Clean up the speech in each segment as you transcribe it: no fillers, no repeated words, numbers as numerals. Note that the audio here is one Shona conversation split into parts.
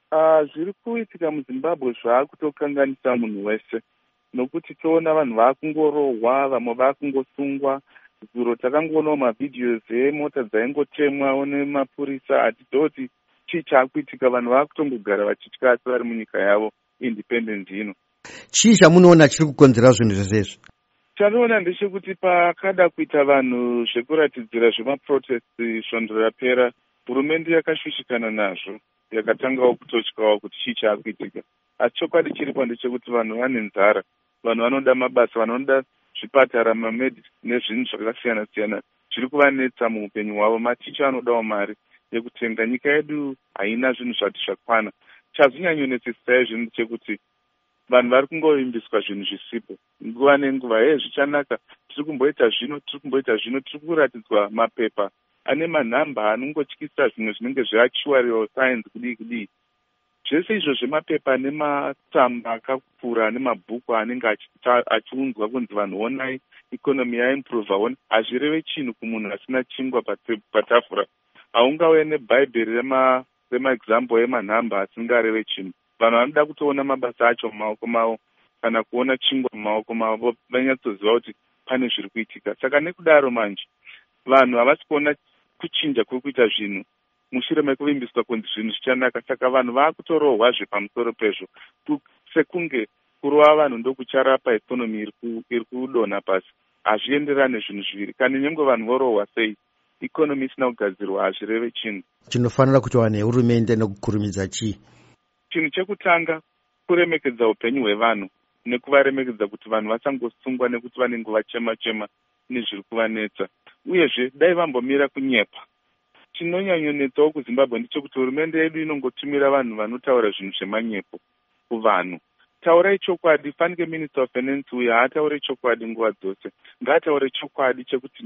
Zviri kuitika muZimbabwe zvaakutokanganisa munhu wese, nokuti toona vanhu vaakungorohwa, vamwe vaakungosungwa. Zuro takangoonawo mavhidhiyozi emota dzaingotemwa nemapurisa. Hatidoti chii chaakuitika, vanhu vaakutongogara vachitya asi vari munyika yavo independent ino. Chii chamunoona chiri kukonzera zvinhu zvesezvi? Chandinoona ndechekuti pakada kuita vanhu zvekuratidzira zvemaprotest svondo rapera, hurumende yakashushikana nazvo, yakatangawo kutotyawo kuti chii chaakuitika. Asi chokwadi chiripo ndechekuti vanhu vane nzara, vanhu vanoda mabasa, vanoda zvipatara, mamedhi nezvinhu zvakasiyana siyana zviri kuvanetsa muupenyu hwavo. Maticha anodawo mari yekutenga. Nyika yedu haina zvinhu zvati zvakwana. Chazvinyanyonetsesai zvinhu ndechekuti vanhu vari kungovimbiswa zvinhu zvisipo nguva nenguva. Zvichanaka, tiri kumboita zvino, tiri kuratidzwa mapepa ane manhamba anongotyisa zvimwe zvinenge zveachiwariwa sayenzi kudii. Zvese izvo zvemapepa nematsamba akakura nemabhuku anenge achiunzwa kunzi vanhu onai ikonomi yaimprova, hazvireve chinhu kumunhu asina chingwa patafura. Haungauye nebhaibheri remaexample emanhamba asingareve chinhu. Vanhu vanoda kutoona mabasa acho mumaoko mavo kana kuona chingwa mumaoko mavo, vanyatsoziva kuti pane zviri kuitika. Saka nekudaro manje vanhu havasi kuona kuchinja kwekuita zvinhu mushure mekuvimbiswa kunzi zvinhu zvichanaka. Saka vanhu vaakutorohwazve pamusoro pezvo, sekunge kurova vanhu ndokucharapa ikonomi iri kudonha pasi. Hazvienderane zvinhu zviviri. Kana nyangwe vanhu vorohwa sei, ikonomi isina kugadzirwa hazvireve chinhu. Chinofanira kuitwa nehurumende nokukurumidza chii? Chinhu chekutanga, kuremekedza upenyu hwevanhu nekuvaremekedza kuti vanhu vasangosungwa nekuti vanenge vachema nezviri kuvanetsa. Uyezve dai vambomira kunyepa. Chinonyanyonetsawo kuZimbabwe ndechekuti hurumende yedu inongotumira vanhu vanotaura zvinhu zvemanyepo kuvanhu. Taurai chokwadi. Fanike Minister of Finance uyu haataure chokwadi nguva dzose. Ngaataure chokwadi chekuti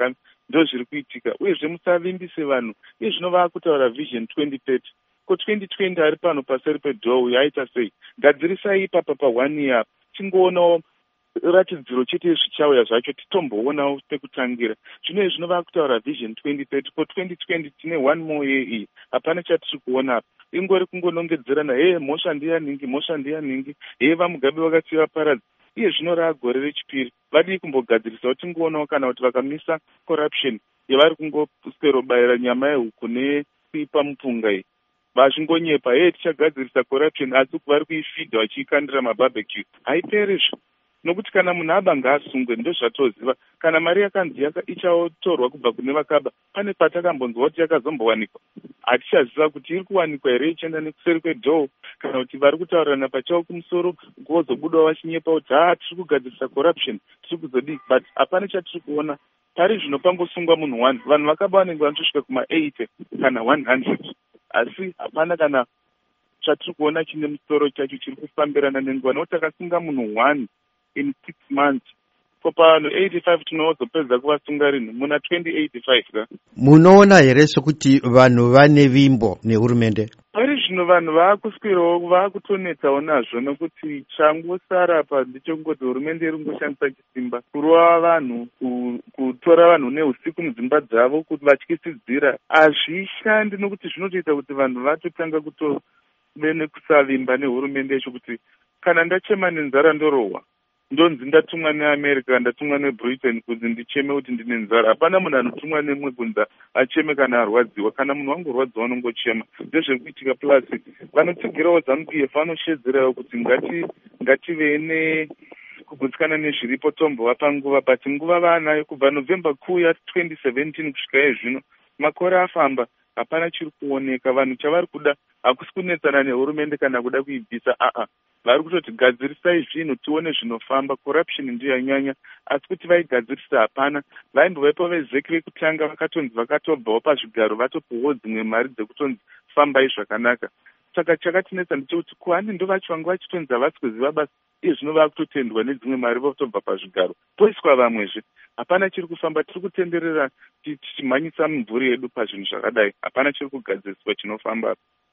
ndo zviri kuitika. Uyezve musavimbise vanhu. Iye zvino vaakutaura Vision 2030. Ko 2020 ari pano paseri pedhoo uyu aita sei? Gadzirisai ipapa pa1 year. Chingoonawo ratidziro chete zvichauya zvacho, titomboonawo pekutangira. Zvino izvi zvinova kutaura Vision 2030. Ko 2020 tine 1 more year iyi. Hapana chatiri kuona apa. Ingori kungonongedzerana, mhosva ndiyaningi, vamugabe vakasiya paradzi. Iye zvino raagore rechipiri. Vadii kumbogadzirisawo tingoonawo kana kuti vakamisa corruption yevari kungoswerobayira nyama yehuku nekuipa mupunga iyi. Vazvingonyepa, tichagadzirisa corruption, asi vari kuifidha vachiikandira mabarbecue. Haiperizvo. Nokuti kana munhu aba ngaasungwe, ndozvatoziva. Kana mari yakanzi ichatorwa kubva kune vakaba, pane patakambonzwa kuti yakazombowanikwa. Hatichaziva kuti iri kuwanikwa here ichienda nekuseri kwedhoo, kana kuti vari kutaurirana pachavo kumusoro vozobudawo vachinyepa kuti tiri kugadzirisa corruption, tiri kuzodii. But hapana chatiri kuona. Pari zvino pangosungwa munhu 1, vanhu vakaba vanenge vanotosvika kuma80 kana 100. Asi hapana kana chatiri kuona chine musoro chacho chiri kufambirana nenguva. Nokuti takasunga munhu 1 in 6 months. Ko pano 85 tinozopedza kuvasunga rinhu muna 2085 ka. Munoona here sokuti vanhu vane vimbo nehurumende? Pari zvino vanhu vaakuswirawo, vaakutonetsawo nazvo, nokuti changosara pa ndechekungoti hurumende iri kungoshandisa chisimba kurova vanhu, kutora vanhu neusiku mudzimba dzavo kuti vatyisidzira. Hazvishandi, nokuti zvinotoita kuti vanhu vatotanga kutove nekusavimba nehurumende yacho, kuti kana ndachema nenzara ndorohwa, ndonzi ndatumwa neAmerica, ndatumwa neBritain kunzi ndicheme kuti ndine nzara. Hapana munhu anotumwa nemwe kunzi acheme kana arwadziwa. Kana munhu wangorwadziwa unongochema. Ndezviri kuitika. Plus vanotsigirawo ZANU-PF vanoshedzerawo kuti ngative nekugutsikana nezviripo tombovapa nguva. But nguva vaanayo kubva November kuuya 2017 kusvika izvino. Makore afamba, hapana chiri kuoneka. Vanhu chavari kuda hakusi kunetsana nehurumende kana kuda kuibvisa. Vari kutoti gadzirisai zvinhu tione zvinofamba. Corruption ndiyo yanyanya, asi kuti vaigadzirisa hapana. Vaimbovaipo vezeki vekutanga vakatonzi vakatobvawo pazvigaro vatopiwawo dzimwe mari dzekutonzi fambai zvakanaka. Saka chakatinetsa ndechekuti kuhandi ndo vacho vanga vachitonzi havasi kuziva basa, iye zvino vakutotendwa nedzimwe mari votobva pazvigaro poiswa vamwezve. Hapana chiri kufamba. Tiri kutenderera tichimhanyisa mimvuri yedu pazvinhu zvakadai. Hapana chiri kugadziriswa chinofamba.